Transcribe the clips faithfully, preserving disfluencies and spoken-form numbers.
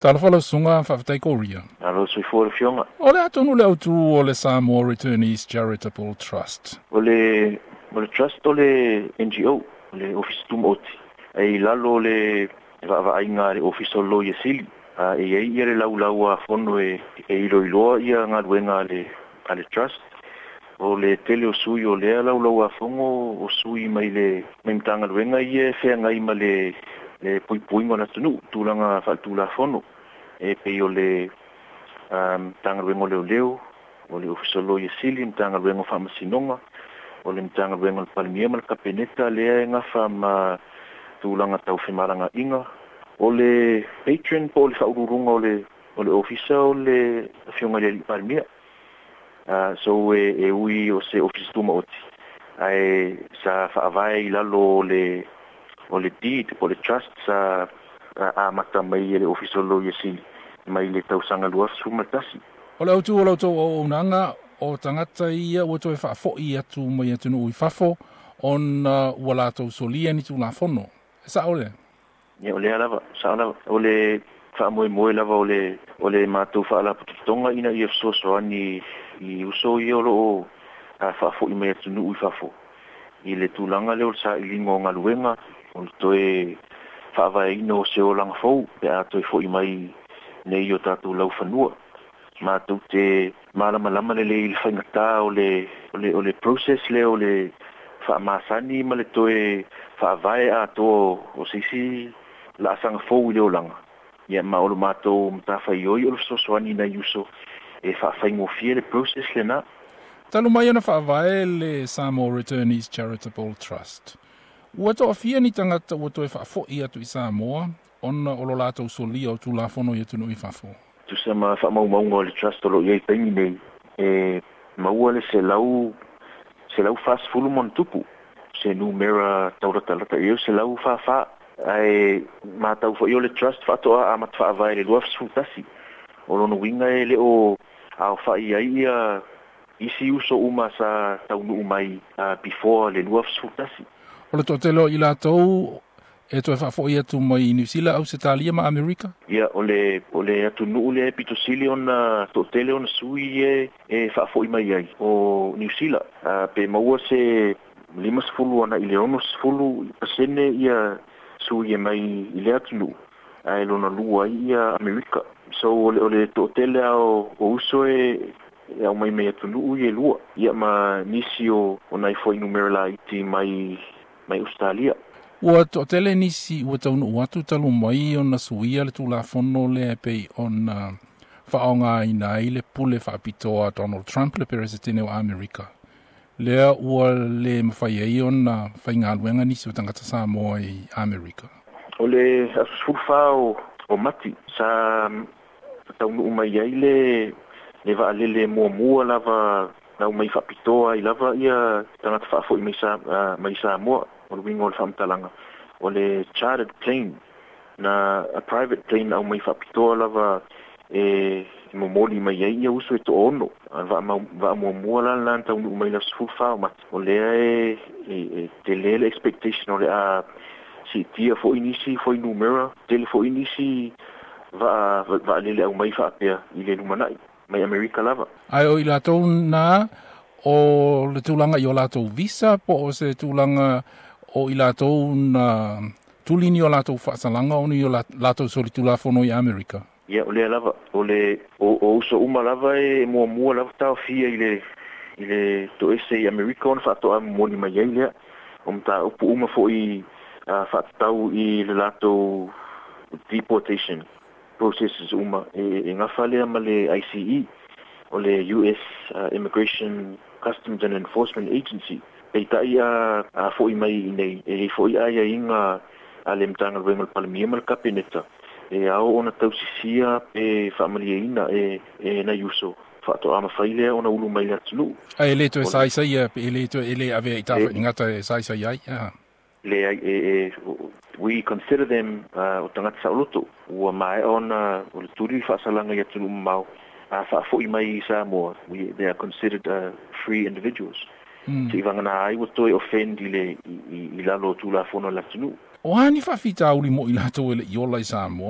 Talafala sunga whawhatai korea. Alo sui fōre fionga. O le atonu le autu o le Samoa Returnees Charitable Trust. O le, o le trust o le N G O, o le office tumoti. Ei lalo le whaavainga le office o lo yesili. Uh, e ei ia le lau lau a fono e, e ilo iloa ia ngā ruenga le, a le trust. O le tele o sui o lea lau lau a fongo o sui mai le mai mtanga ruenga ia whea ngai ma le le pui pui ngona tunu tūlanga whaatula fono. E pei o le um, tanga ruenga o leo leo, o le office o lo yesili, mtanga ruenga o whaamasinonga, o le mtanga ruenga o palmia ma le kapeneta lea e ngā whaama tūlanga tau whemaranga inga. O le patron po le whaururunga o le, o le officer o le whionga le palmia. Uh, so e, e ui o se office tuma oti. Ai sa whaavai lalo le o le deed, o le trust sa a, a mata mai le office o lo yesili. Mai le tausanga lua sumatasi. O le autu o le autu o unanga o tangata ia o toi whaafo i atu mai atu no ui whafo on uh, ua lātou solia ni tu la fono. E sa ole? Ia o le alava, sa alava. O le whaamoe moe lava o le, o le mātou whaala pututonga ina i afsosoani i uso i olo o a whaafo i mai atu no ui whafo. I le tūlanga leo sa ilingo ngā luenga o le toi whaavai ino o se o langa fau pe a toi fo i mai nei o tātou lau whanua. Mātou te malama lama le le i le whaingata o le, o le, o le process le o le whaamasani ma le toe whaavai a tō o sisi la asanga fau i leo langa. Ia ma olo mātou mtawhai oi o le sosoani na yuso e whaafai fie le process le na. Talo mai ana whaavai le Samoa Returnees Charitable Trust. Ua toa fia ni tangata ua toe whaafo i atu i Samoa ona o lo lātou solia o tū la fono i atu no i whafo. Tu se ma whaamau maunga o le trust o lo iei pengi nei. E maua le se lau, se lau fast fulu mon tupu. Se numera tauratalata i o se lau whawha. Ai mātau fo i o le trust whatoa a mat whaavai le lua fsutasi. O lono winga e le o au whai ai ia isi uso uma sa taunu umai uh, before le lua fsutasi. O le totelo i lātou e toi whafo i atu mai i New Zealand au se talia ma Amerika? Ia, o le, o le atu nuu le pitosili ona totele ona sui e, e whafo i mai ai o New Zealand. Uh, pe maua se lima sifulu ana i le ono sifulu pasene ia sui e mai i le atu nuu. Ai lona lua ia Amerika. So o le, o le totele au o uso e e au mai mai atu nuu i e lua. Ia ma nisi o, o nai fo inumerala iti mai mai Australia. Ua to tele nisi ua taunu watu talu mai o na suia le tula fono le pei on uh, whaonga ina i le pule whaapitoa Donald Trump le peresetene o Amerika. Lea ua le mawhai ai on na whainga luenga nisi o tangata Samoa i Amerika. O le asusfulfa o, o mati sa taunu umai ai le le vaalele mua mua lava na umai whaapitoa i lava ia tangata whaafo i mai, sa, uh, mai Samoa. O le wingo o le whamtalanga. O le chartered plane, na a private plane au mai whapitoa lava e momoli mai ai ia uso e to ono. Va mua mua lan lan tau nu mai la sfulfa o mat. O lea e, e, e te lele expectation o le a si tia fo inisi fo inumera, tele fo inisi va, va, va lele au mai whaapea i le lumanai, mai Amerika lava. Ai o i lātou nā o le tūlanga i o lātou visa po o se tūlanga o i lātou na tulini o lātou whaasalanga o ni o lātou sori tula fono i Amerika. Ia, yeah, o lea lava. O le, o, o uso uma lava e mua mua lava tau fia i le, i le to ese i Amerika ona whaatoa moni mai ai lea. O mta upu uma fo i uh, whaatau i le lātou deportation processes uma. E, e ngawha lea ma le I C E, o le U S uh, Immigration Customs and Enforcement Agency. Pei tai a, a fo i mai i nei, e fo i aia inga a le mtanga ruenga le palamia ma le kapeneta. E ao ona tausisia e whaamalia ina e, e na yuso. Whaato ama whailea ona ulu mai le atunu. A e leto e saisa ia, e leto e le ave i tafa ingata e saisa iai. Le e, e, we consider them uh, o tangata sa oloto. Ua mai ona o le turi whaasalanga i atunu mau. A whaafo i mai i Samoa. We, they are considered uh, free individuals. Mm. Te wangana ai wa toi offend i le i, i lalo tula fono la tunu. O hani whawhita auri mo i lato e le iola i Samoa,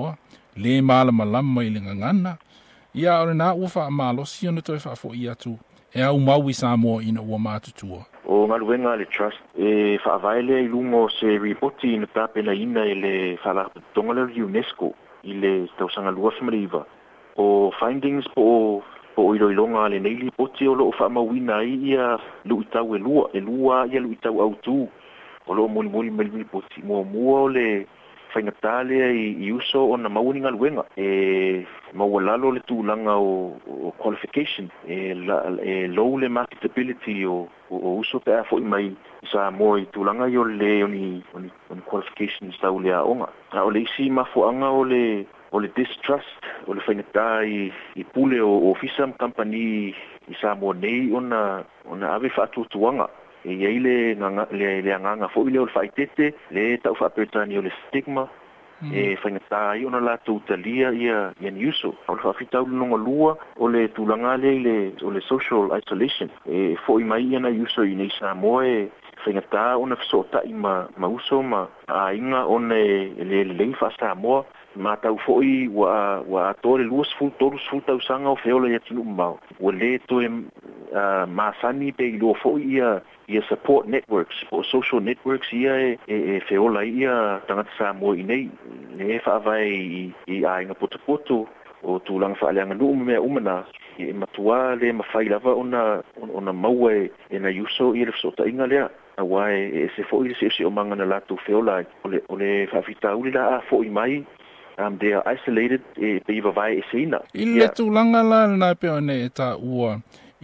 le malama lama i le ngangana. Ia ore nā ua wha amalosi ona toi wha fo i atu. E au mau i Samoa ina ua mātutua. O ngaluenga le trust e whaavaele i lungo se ripoti ina tāpena ina i le whalakatonga le UNESCO i le tausanga lua whamariva. O findings po po iloilonga le nei ripoti o loo whaamawina i ia lu itau e lua. E lua ia lu itau au tū. O loo moni moni meli ripoti. Mua mua o le whaingatale i, i uso o na mauni ngaluenga. E maua lalo le tūlanga o, o qualification. E, la, e low le marketability o o uso pe a foi mai sa mo i tulanga yo le oni oni oni qualifications sa ole a onga a ole si ma fo anga ole ole distrust ole fainata i i pule o official company i sa mo nei ona ona ave fa tu tuanga e ye le nga le le nga fo ile ole faitete le ta fa petani ole stigma e fainata i ona la tu talia ia ia uso ole fa fita no lua ole tulanga le le ole social isolation e fo i mai ana uso i nei sa moe fainata ona fsota i ma ma uso ma a inga one le le fa sa mo ma tau fo i wa wa tole luas full todos full tau sanga o feola ia tinu mau ole to uh, ma sani pe lo fo ia ia support networks o social networks ia e, e, e feola ia tangata sa mo i nei le fa vai i, i a inga potopoto o tulang fa alianga lu me umana e matua le mafai lava ona ona maue e na uso i le sota inga lea awai e se fo i se se o mangana la tu feola ole ole fa fita uli la fo i mai um they are isolated e pe iwa vai e seina ile tulanga la na pe one ta ua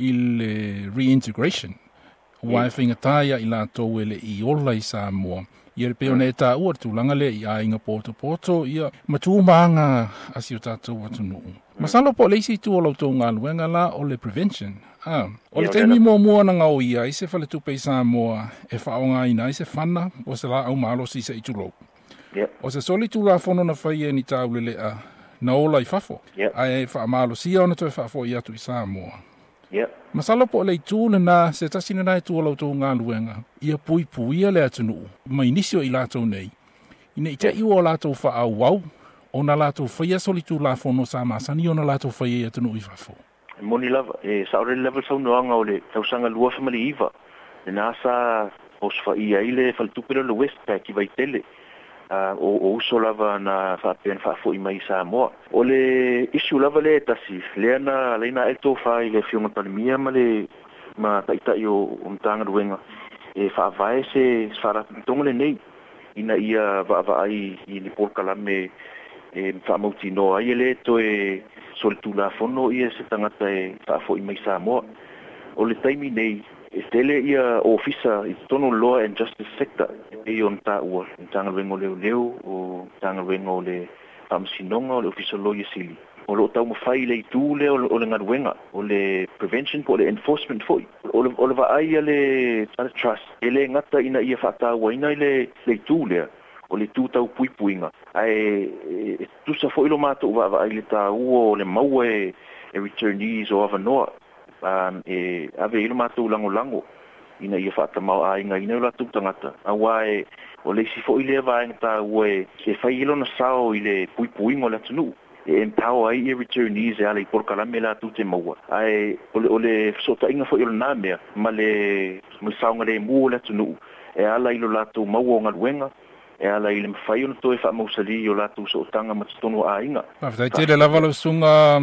il reintegration wai finga taia i la to ele i ola i Samoa ia pe ona ta ua tulanga le i a inga poto poto ia matu manga asio tatou atunu masalo po le si tu o to ngaluenga la o le prevention ah o le temi mo mo na ngau ia i se fale tu pe Samoa e fa onga ina i se fana o se la au malo si se itulo Yep. O se soli tu la fono na fai e ni tau lele a na ola i fafo. Yep. Ai e wha amalo si au na toi fafo i atu i Samoa. Yep. Masalo po le tu le na se tasina nai tu ola utou ngā luenga. Ia pui pui ia le atunu. Mai nisio i lato nei. Ine i te iwa o lato wha au wau. O na lato fai a soli tu la fono sa masani o na lato fai e atunu i fafo. Moni lava. E saore level sau noanga o le tausanga lua whamali iwa. E nasa o sfa i aile faltupira le Westpac i vai tele. Uh, o, o uso lava na whapen whafo i mai Samoa. O le issue lava le tasi, lea na leina elto whai le whiunga palimia ma le ma taitai o mtanga ruenga. E whaavae se wharatonga le nei, ina ia whaavai i ni polkalame e whaamauti noa. Ia le to e solitu la fono ia se tangata e whafo i mai Samoa. O le taimi nei, e tele ia ofisa i tono law and justice sector e on ta ua tanga wengo leo leo o tanga wengo le pamsinonga o le official law yesili o lo tau mafai le tu le o le ngadwenga o le prevention po le enforcement foi o le o le vai le trust ele ngata ina ia fata wa ina le le tu le o le tu tau pui puinga ai tu sa foi lo mato va va ile ta o le mau e returnees o avanoa um e ave ilo mato lango lango ina ia fata mau a inga ina la tu tangata awai o le si fo ile va ngata we se fai ilo na sao ile pui pui ngo la tunu e empower ai returnees ale por kala mela tu te mau ai o le o le sota inga fo ilo na me ma le mo sao ngale mu la tunu e ala ilo la tu mau nga wenga e ala ile mfai ono to e fa mo sali yo la tu so tanga ma tono a inga fa fa te le lava lo sunga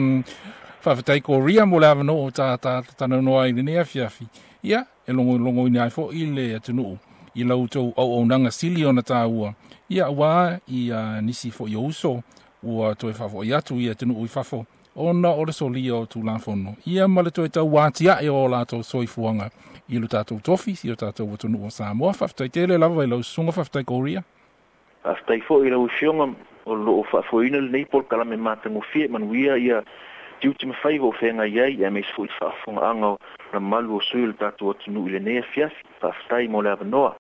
fa fa ko ria mo la no ta ta ta no ai ni afiafi ia e longo longo ni ai fo ile atunu i lautou au au nanga sili ona tāua. Ia wā i uh, nisi fo i uso ua toe whafo i atu i atunu ui whafo. Ona o le soli o tū lafono. Ia male toe tau wātia e o lātou soifuanga i lu tātou tofi, i o tātou watunu o Samoa. Whaftai tele lava i lau sunga whaftai kōria. Whaftai fo i lau fionga o lo o whafoina le neipol kalame mātango fie manuia ia tiuti mawhai o whenga iai e meis fo i whafonga angau na malu o sui le tātou atunu i le nea fiafi. Whaftai mo le avanoa.